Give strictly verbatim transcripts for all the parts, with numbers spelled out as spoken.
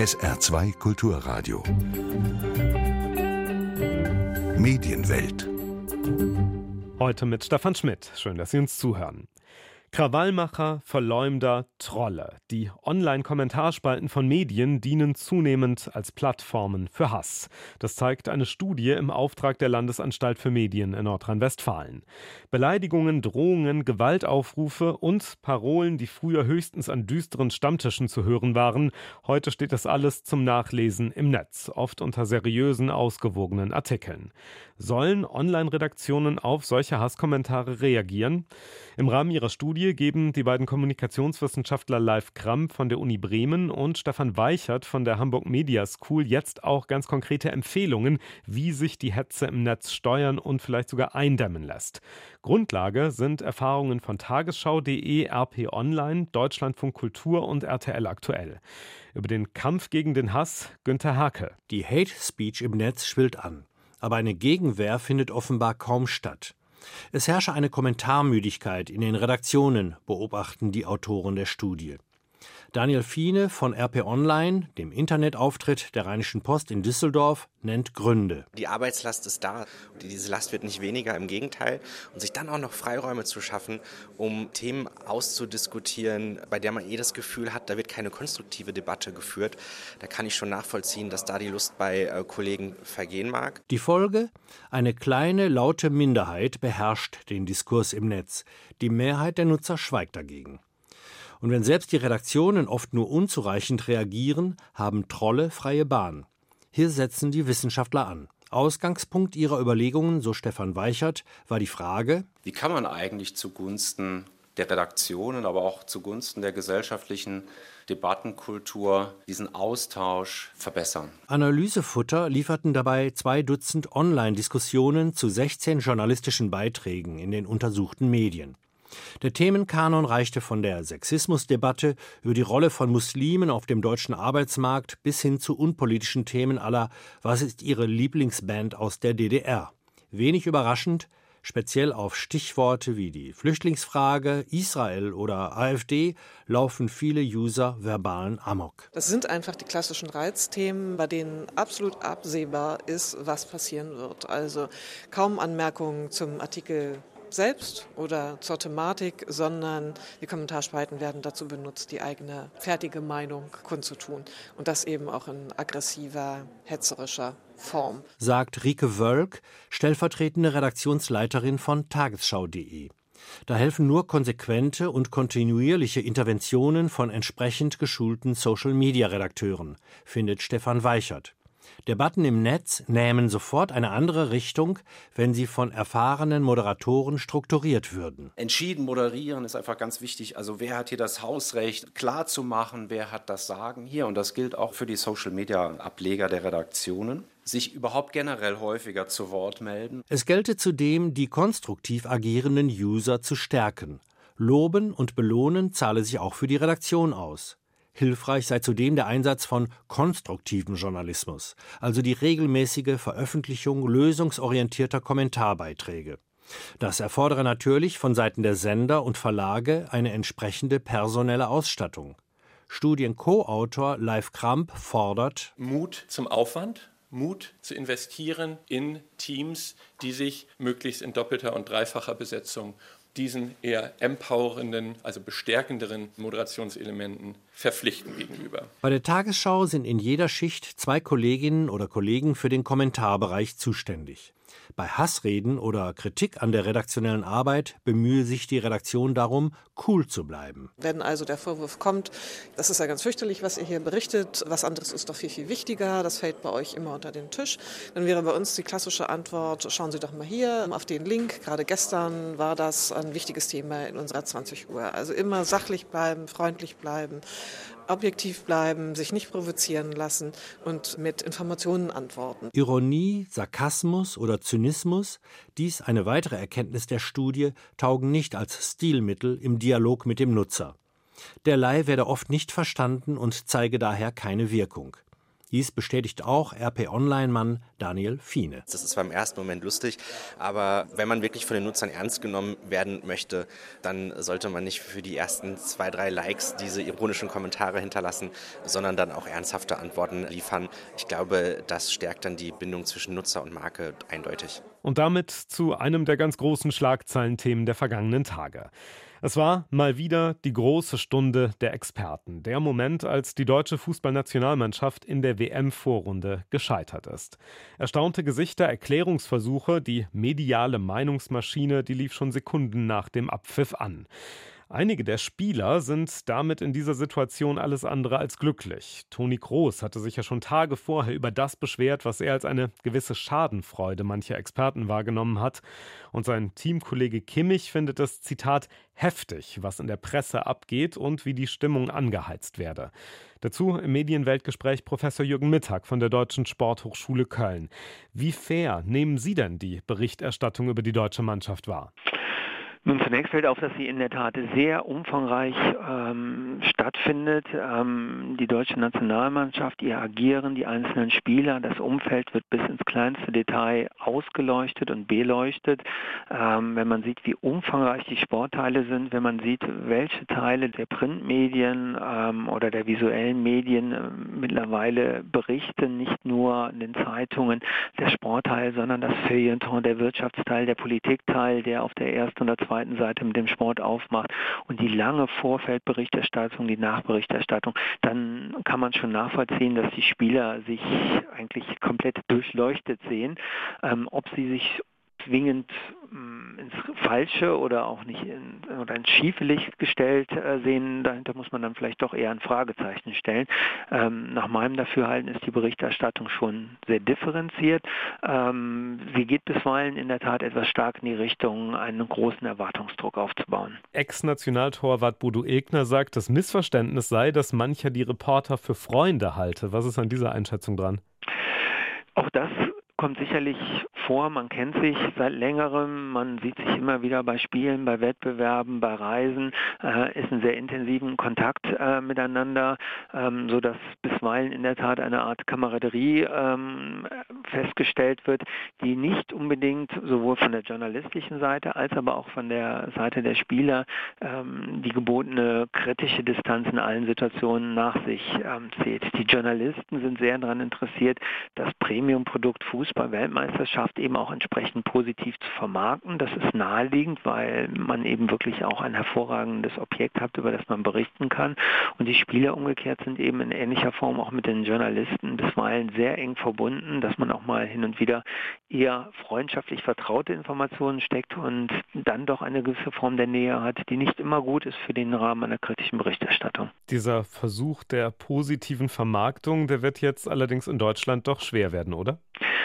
S R zwei Kulturradio. Medienwelt. Heute mit Stefan Schmidt. Schön, dass Sie uns zuhören. Krawallmacher, Verleumder, Trolle. Die Online-Kommentarspalten von Medien dienen zunehmend als Plattformen für Hass. Das zeigt eine Studie im Auftrag der Landesanstalt für Medien in Nordrhein-Westfalen. Beleidigungen, Drohungen, Gewaltaufrufe und Parolen, die früher höchstens an düsteren Stammtischen zu hören waren. Heute steht das alles zum Nachlesen im Netz, oft unter seriösen, ausgewogenen Artikeln. Sollen Online-Redaktionen auf solche Hasskommentare reagieren? Im Rahmen ihrer Studie geben die beiden Kommunikationswissenschaftler Leif Kramp von der Uni Bremen und Stefan Weichert von der Hamburg Media School jetzt auch ganz konkrete Empfehlungen, wie sich die Hetze im Netz steuern und vielleicht sogar eindämmen lässt. Grundlage sind Erfahrungen von Tagesschau punkt de, R P Online, Deutschlandfunk Kultur und R T L Aktuell. Über den Kampf gegen den Hass Günther Hake. Die Hate Speech im Netz schwillt an, aber eine Gegenwehr findet offenbar kaum statt. Es herrsche eine Kommentarmüdigkeit in den Redaktionen, beobachten die Autoren der Studie. Daniel Fiene von R P Online, dem Internetauftritt der Rheinischen Post in Düsseldorf, nennt Gründe. Die Arbeitslast ist da und diese Last wird nicht weniger, im Gegenteil. Und sich dann auch noch Freiräume zu schaffen, um Themen auszudiskutieren, bei der man eh das Gefühl hat, da wird keine konstruktive Debatte geführt. Da kann ich schon nachvollziehen, dass da die Lust bei äh, Kollegen vergehen mag. Die Folge? Eine kleine, laute Minderheit beherrscht den Diskurs im Netz. Die Mehrheit der Nutzer schweigt dagegen. Und wenn selbst die Redaktionen oft nur unzureichend reagieren, haben Trolle freie Bahn. Hier setzen die Wissenschaftler an. Ausgangspunkt ihrer Überlegungen, so Stefan Weichert, war die Frage: Wie kann man eigentlich zugunsten der Redaktionen, aber auch zugunsten der gesellschaftlichen Debattenkultur diesen Austausch verbessern? Analysefutter lieferten dabei zwei Dutzend Online-Diskussionen zu sechzehn journalistischen Beiträgen in den untersuchten Medien. Der Themenkanon reichte von der Sexismusdebatte über die Rolle von Muslimen auf dem deutschen Arbeitsmarkt bis hin zu unpolitischen Themen aller „Was ist Ihre Lieblingsband aus der D D R?". Wenig überraschend, speziell auf Stichworte wie die Flüchtlingsfrage, Israel oder AfD laufen viele User verbalen Amok. Das sind einfach die klassischen Reizthemen, bei denen absolut absehbar ist, was passieren wird. Also kaum Anmerkungen zum Artikel selbst oder zur Thematik, sondern die Kommentarspalten werden dazu benutzt, die eigene fertige Meinung kundzutun. Und das eben auch in aggressiver, hetzerischer Form. Sagt Rike Wölk, stellvertretende Redaktionsleiterin von Tagesschau punkt de. Da helfen nur konsequente und kontinuierliche Interventionen von entsprechend geschulten Social-Media-Redakteuren, findet Stefan Weichert. Debatten im Netz nähmen sofort eine andere Richtung, wenn sie von erfahrenen Moderatoren strukturiert würden. Entschieden moderieren ist einfach ganz wichtig. Also wer hat hier das Hausrecht, klar zu machen, wer hat das Sagen hier. Und das gilt auch für die Social-Media-Ableger der Redaktionen. Sich überhaupt generell häufiger zu Wort melden. Es gelte zudem, die konstruktiv agierenden User zu stärken. Loben und belohnen zahle sich auch für die Redaktion aus. Hilfreich sei zudem der Einsatz von konstruktivem Journalismus, also die regelmäßige Veröffentlichung lösungsorientierter Kommentarbeiträge. Das erfordere natürlich von Seiten der Sender und Verlage eine entsprechende personelle Ausstattung. Studien-Co-Autor Leif Kramp fordert: Mut zum Aufwand, Mut zu investieren in Teams, die sich möglichst in doppelter und dreifacher Besetzung diesen eher empowernden, also bestärkenderen Moderationselementen verpflichten gegenüber. Bei der Tagesschau sind in jeder Schicht zwei Kolleginnen oder Kollegen für den Kommentarbereich zuständig. Bei Hassreden oder Kritik an der redaktionellen Arbeit bemühe sich die Redaktion darum, cool zu bleiben. Wenn also der Vorwurf kommt, das ist ja ganz fürchterlich, was ihr hier berichtet, was anderes ist doch viel, viel wichtiger, das fällt bei euch immer unter den Tisch, dann wäre bei uns die klassische Antwort: Schauen Sie doch mal hier auf den Link. Gerade gestern war das ein wichtiges Thema in unserer zwanzig Uhr. Also immer sachlich bleiben, freundlich bleiben, objektiv bleiben, sich nicht provozieren lassen und mit Informationen antworten. Ironie, Sarkasmus oder Zynismus, dies eine weitere Erkenntnis der Studie, taugen nicht als Stilmittel im Dialog mit dem Nutzer. Derlei werde oft nicht verstanden und zeige daher keine Wirkung. Dies bestätigt auch R P Online-Mann Daniel Fiene. Das ist zwar im ersten Moment lustig, aber wenn man wirklich von den Nutzern ernst genommen werden möchte, dann sollte man nicht für die ersten zwei, drei Likes diese ironischen Kommentare hinterlassen, sondern dann auch ernsthafte Antworten liefern. Ich glaube, das stärkt dann die Bindung zwischen Nutzer und Marke eindeutig. Und damit zu einem der ganz großen Schlagzeilenthemen der vergangenen Tage. Es war mal wieder die große Stunde der Experten. Der Moment, als die deutsche Fußballnationalmannschaft in der W M-Vorrunde gescheitert ist. Erstaunte Gesichter, Erklärungsversuche, die mediale Meinungsmaschine, die lief schon Sekunden nach dem Abpfiff an. Einige der Spieler sind damit in dieser Situation alles andere als glücklich. Toni Kroos hatte sich ja schon Tage vorher über das beschwert, was er als eine gewisse Schadenfreude mancher Experten wahrgenommen hat. Und sein Teamkollege Kimmich findet es, Zitat, heftig, was in der Presse abgeht und wie die Stimmung angeheizt werde. Dazu im Medienweltgespräch Professor Jürgen Mittag von der Deutschen Sporthochschule Köln. Wie fair nehmen Sie denn die Berichterstattung über die deutsche Mannschaft wahr? Nun, zunächst fällt auf, dass sie in der Tat sehr umfangreich ähm, stattfindet. Ähm, die deutsche Nationalmannschaft, ihr Agieren, die einzelnen Spieler, das Umfeld wird bis ins kleinste Detail ausgeleuchtet und beleuchtet. Ähm, wenn man sieht, wie umfangreich die Sportteile sind, wenn man sieht, welche Teile der Printmedien ähm, oder der visuellen Medien äh, mittlerweile berichten, nicht nur in den Zeitungen der Sportteil, sondern das Feuilleton, der Wirtschaftsteil, der Politikteil, der auf der ersten oder zweiten Seite mit dem Sport aufmacht und die lange Vorfeldberichterstattung, die Nachberichterstattung, dann kann man schon nachvollziehen, dass die Spieler sich eigentlich komplett durchleuchtet sehen. Ähm, ob sie sich zwingend mh, ins Falsche oder auch nicht in, oder ins schiefe Licht gestellt äh, sehen, dahinter muss man dann vielleicht doch eher ein Fragezeichen stellen. Ähm, nach meinem Dafürhalten ist die Berichterstattung schon sehr differenziert. Ähm, sie geht bisweilen in der Tat etwas stark in die Richtung, einen großen Erwartungsdruck aufzubauen. Ex-Nationaltorwart Bodo Ilgner sagt, das Missverständnis sei, dass mancher die Reporter für Freunde halte. Was ist an dieser Einschätzung dran? Auch das kommt sicherlich vor, man kennt sich seit längerem, man sieht sich immer wieder bei Spielen, bei Wettbewerben, bei Reisen, äh, ist in sehr intensiven Kontakt äh, miteinander, ähm, sodass bisweilen in der Tat eine Art Kameraderie ähm, festgestellt wird, die nicht unbedingt sowohl von der journalistischen Seite als aber auch von der Seite der Spieler ähm, die gebotene kritische Distanz in allen Situationen nach sich ähm, zieht. Die Journalisten sind sehr daran interessiert, das Premium-Produkt Fußball-Weltmeisterschaft eben auch entsprechend positiv zu vermarkten. Das ist naheliegend, weil man eben wirklich auch ein hervorragendes Objekt hat, über das man berichten kann. Und die Spieler umgekehrt sind eben in ähnlicher Form auch mit den Journalisten bisweilen sehr eng verbunden, dass man auch mal hin und wieder eher freundschaftlich vertraute Informationen steckt und dann doch eine gewisse Form der Nähe hat, die nicht immer gut ist für den Rahmen einer kritischen Berichterstattung. Dieser Versuch der positiven Vermarktung, der wird jetzt allerdings in Deutschland doch schwer werden, oder?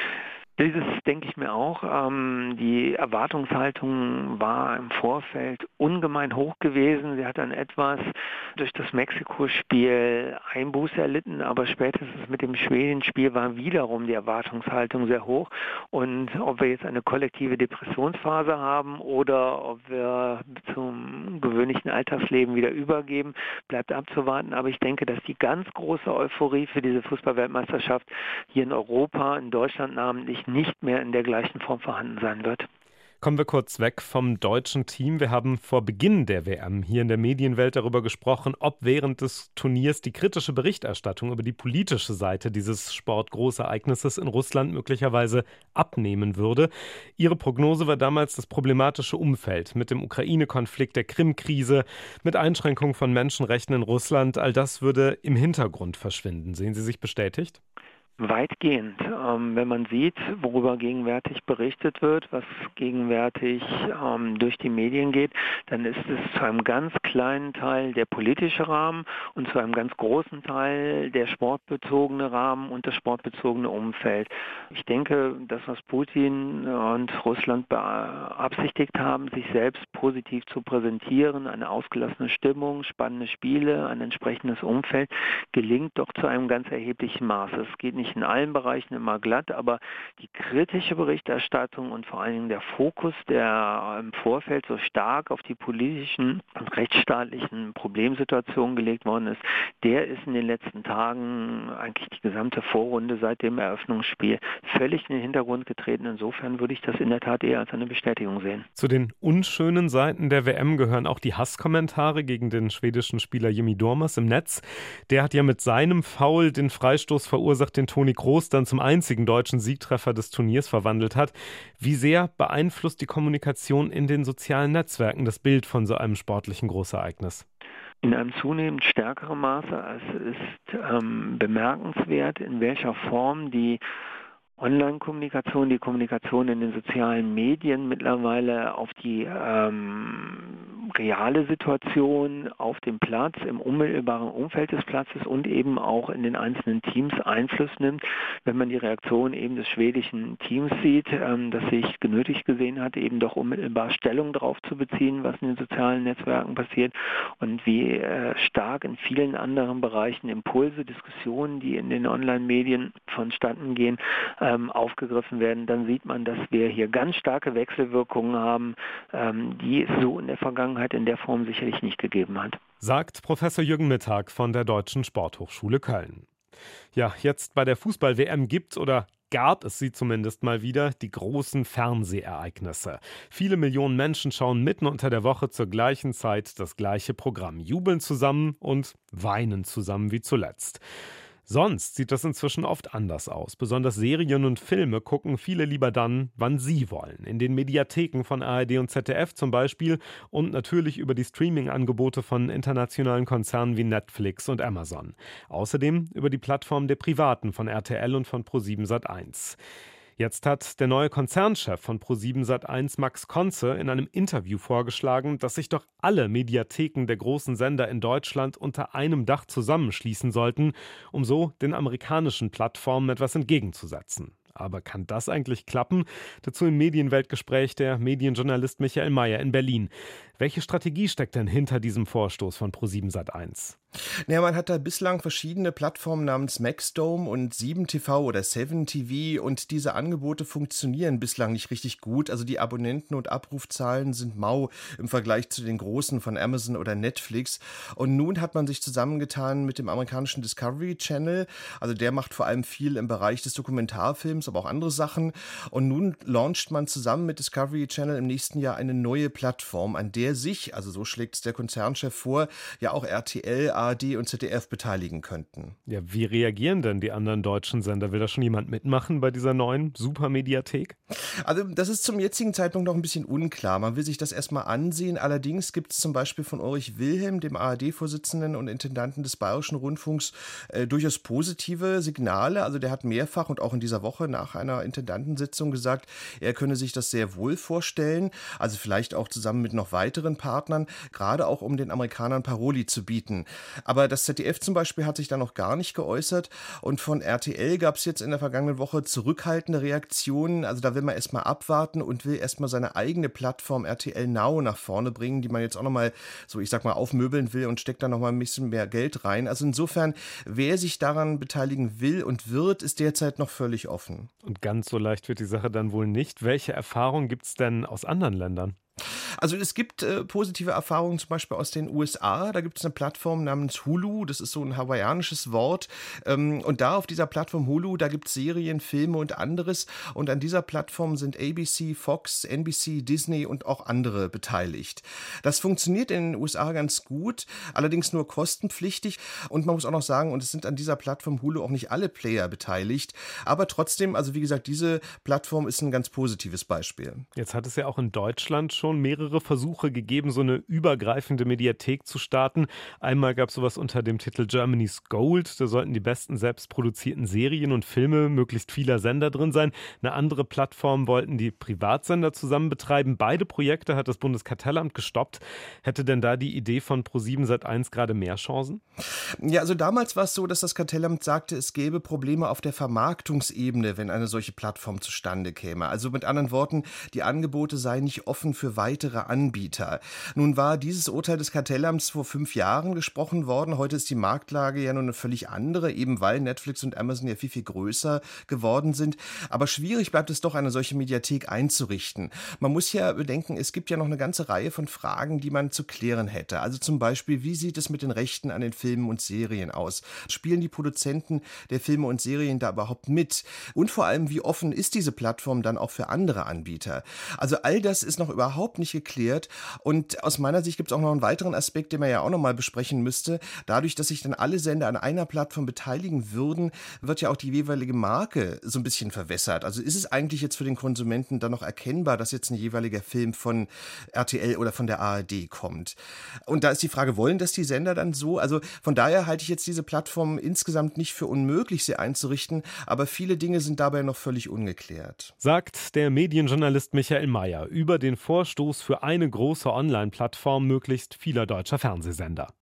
Dieses denke ich mir auch. Ähm, die Erwartungshaltung war im Vorfeld ungemein hoch gewesen. Sie hat dann etwas durch das Mexiko-Spiel Einbuße erlitten, aber spätestens mit dem Schweden-Spiel war wiederum die Erwartungshaltung sehr hoch. Und ob wir jetzt eine kollektive Depressionsphase haben oder ob wir zum gewöhnlichen Alltagsleben wieder übergeben, bleibt abzuwarten. Aber ich denke, dass die ganz große Euphorie für diese Fußball-Weltmeisterschaft hier in Europa, in Deutschland namentlich, nicht mehr in der gleichen Form vorhanden sein wird. Kommen wir kurz weg vom deutschen Team. Wir haben vor Beginn der W M hier in der Medienwelt darüber gesprochen, ob während des Turniers die kritische Berichterstattung über die politische Seite dieses Sportgroßereignisses in Russland möglicherweise abnehmen würde. Ihre Prognose war damals das problematische Umfeld mit dem Ukraine-Konflikt, der Krim-Krise, mit Einschränkungen von Menschenrechten in Russland. All das würde im Hintergrund verschwinden. Sehen Sie sich bestätigt? Weitgehend. Ähm, wenn man sieht, worüber gegenwärtig berichtet wird, was gegenwärtig ähm, durch die Medien geht, dann ist es zu einem ganz kleinen Teil der politische Rahmen und zu einem ganz großen Teil der sportbezogene Rahmen und das sportbezogene Umfeld. Ich denke, das, was Putin und Russland beabsichtigt haben, sich selbst positiv zu präsentieren, eine ausgelassene Stimmung, spannende Spiele, ein entsprechendes Umfeld, gelingt doch zu einem ganz erheblichen Maße. Es geht nicht nicht in allen Bereichen immer glatt, aber die kritische Berichterstattung und vor allen Dingen der Fokus, der im Vorfeld so stark auf die politischen und rechtsstaatlichen Problemsituationen gelegt worden ist, der ist in den letzten Tagen eigentlich die gesamte Vorrunde seit dem Eröffnungsspiel völlig in den Hintergrund getreten. Insofern würde ich das in der Tat eher als eine Bestätigung sehen. Zu den unschönen Seiten der W M gehören auch die Hasskommentare gegen den schwedischen Spieler Jimmy Durmaz im Netz. Der hat ja mit seinem Foul den Freistoß verursacht, den Toni Kroos dann zum einzigen deutschen Siegtreffer des Turniers verwandelt hat. Wie sehr beeinflusst die Kommunikation in den sozialen Netzwerken das Bild von so einem sportlichen Großereignis? In einem zunehmend stärkeren Maße. Es ist ähm, bemerkenswert, in welcher Form die Online-Kommunikation, die Kommunikation in den sozialen Medien mittlerweile auf die ähm, reale Situation auf dem Platz, im unmittelbaren Umfeld des Platzes und eben auch in den einzelnen Teams Einfluss nimmt. Wenn man die Reaktion eben des schwedischen Teams sieht, ähm, das sich genötigt gesehen hat, eben doch unmittelbar Stellung darauf zu beziehen, was in den sozialen Netzwerken passiert und wie äh, stark in vielen anderen Bereichen Impulse, Diskussionen, die in den Online-Medien vonstatten gehen, ähm, aufgegriffen werden, dann sieht man, dass wir hier ganz starke Wechselwirkungen haben, ähm, die es so in der Vergangenheit in der Form sicherlich nicht gegeben hat. Sagt Professor Jürgen Mittag von der Deutschen Sporthochschule Köln. Ja, jetzt bei der Fußball-W M gibt oder gab es sie zumindest mal wieder, die großen Fernsehereignisse. Viele Millionen Menschen schauen mitten unter der Woche zur gleichen Zeit das gleiche Programm, jubeln zusammen und weinen zusammen wie zuletzt. Sonst sieht das inzwischen oft anders aus. Besonders Serien und Filme gucken viele lieber dann, wann sie wollen. In den Mediatheken von A R D und Z D F zum Beispiel und natürlich über die Streaming-Angebote von internationalen Konzernen wie Netflix und Amazon. Außerdem über die Plattform der Privaten von R T L und von ProSieben Sat eins. Jetzt hat der neue Konzernchef von ProSieben Sat eins, Max Konze, in einem Interview vorgeschlagen, dass sich doch alle Mediatheken der großen Sender in Deutschland unter einem Dach zusammenschließen sollten, um so den amerikanischen Plattformen etwas entgegenzusetzen. Aber kann das eigentlich klappen? Dazu im Medienweltgespräch der Medienjournalist Michael Mayer in Berlin. Welche Strategie steckt denn hinter diesem Vorstoß von ProSieben Sat eins? Ja, man hat da bislang verschiedene Plattformen namens Maxdome und sieben T V oder Seven T V und diese Angebote funktionieren bislang nicht richtig gut. Also die Abonnenten- und Abrufzahlen sind mau im Vergleich zu den großen von Amazon oder Netflix. Und nun hat man sich zusammengetan mit dem amerikanischen Discovery Channel. Also der macht vor allem viel im Bereich des Dokumentarfilms, aber auch andere Sachen. Und nun launcht man zusammen mit Discovery Channel im nächsten Jahr eine neue Plattform, an der sich, also so schlägt es der Konzernchef vor, ja auch R T L, A R D und Z D F beteiligen könnten. Ja, wie reagieren denn die anderen deutschen Sender? Will da schon jemand mitmachen bei dieser neuen Supermediathek? Also das ist zum jetzigen Zeitpunkt noch ein bisschen unklar. Man will sich das erstmal ansehen. Allerdings gibt es zum Beispiel von Ulrich Wilhelm, dem A R D-Vorsitzenden und Intendanten des Bayerischen Rundfunks, äh, durchaus positive Signale. Also der hat mehrfach und auch in dieser Woche nach einer Intendantensitzung gesagt, er könne sich das sehr wohl vorstellen. Also vielleicht auch zusammen mit noch weiteren Partnern, gerade auch um den Amerikanern Paroli zu bieten. Aber das Z D F zum Beispiel hat sich da noch gar nicht geäußert und von R T L gab es jetzt in der vergangenen Woche zurückhaltende Reaktionen. Also da will man erstmal abwarten und will erstmal seine eigene Plattform R T L Now nach vorne bringen, die man jetzt auch nochmal so, ich sag mal, aufmöbeln will und steckt da nochmal ein bisschen mehr Geld rein. Also insofern, wer sich daran beteiligen will und wird, ist derzeit noch völlig offen. Und ganz so leicht wird die Sache dann wohl nicht. Welche Erfahrungen gibt es denn aus anderen Ländern? Also es gibt äh, positive Erfahrungen zum Beispiel aus den U S A. Da gibt es eine Plattform namens Hulu. Das ist so ein hawaiianisches Wort. Ähm, und da auf dieser Plattform Hulu, da gibt es Serien, Filme und anderes. Und an dieser Plattform sind A B C, Fox, N B C, Disney und auch andere beteiligt. Das funktioniert in den U S A ganz gut, allerdings nur kostenpflichtig. Und man muss auch noch sagen, und es sind an dieser Plattform Hulu auch nicht alle Player beteiligt. Aber trotzdem, also wie gesagt, diese Plattform ist ein ganz positives Beispiel. Jetzt hat es ja auch in Deutschland schon mehrere Versuche gegeben, so eine übergreifende Mediathek zu starten. Einmal gab es sowas unter dem Titel Germany's Gold. Da sollten die besten selbstproduzierten Serien und Filme möglichst vieler Sender drin sein. Eine andere Plattform wollten die Privatsender zusammen betreiben. Beide Projekte hat das Bundeskartellamt gestoppt. Hätte denn da die Idee von ProSieben Sat eins gerade mehr Chancen? Ja, also damals war es so, dass das Kartellamt sagte, es gäbe Probleme auf der Vermarktungsebene, wenn eine solche Plattform zustande käme. Also mit anderen Worten, die Angebote seien nicht offen für weitere mehrere Anbieter. Nun war dieses Urteil des Kartellamts vor fünf Jahren gesprochen worden. Heute ist die Marktlage ja nun eine völlig andere, eben weil Netflix und Amazon ja viel, viel größer geworden sind. Aber schwierig bleibt es doch, eine solche Mediathek einzurichten. Man muss ja bedenken, es gibt ja noch eine ganze Reihe von Fragen, die man zu klären hätte. Also zum Beispiel, wie sieht es mit den Rechten an den Filmen und Serien aus? Spielen die Produzenten der Filme und Serien da überhaupt mit? Und vor allem, wie offen ist diese Plattform dann auch für andere Anbieter? Also all das ist noch überhaupt nicht geklärt. Und aus meiner Sicht gibt es auch noch einen weiteren Aspekt, den man ja auch noch mal besprechen müsste. Dadurch, dass sich dann alle Sender an einer Plattform beteiligen würden, wird ja auch die jeweilige Marke so ein bisschen verwässert. Also ist es eigentlich jetzt für den Konsumenten dann noch erkennbar, dass jetzt ein jeweiliger Film von R T L oder von der A R D kommt? Und da ist die Frage, wollen das die Sender dann so? Also von daher halte ich jetzt diese Plattform insgesamt nicht für unmöglich, sie einzurichten, aber viele Dinge sind dabei noch völlig ungeklärt. Sagt der Medienjournalist Michael Mayer über den Vorstoß für eine große Online-Plattform möglichst vieler deutscher Fernsehsender.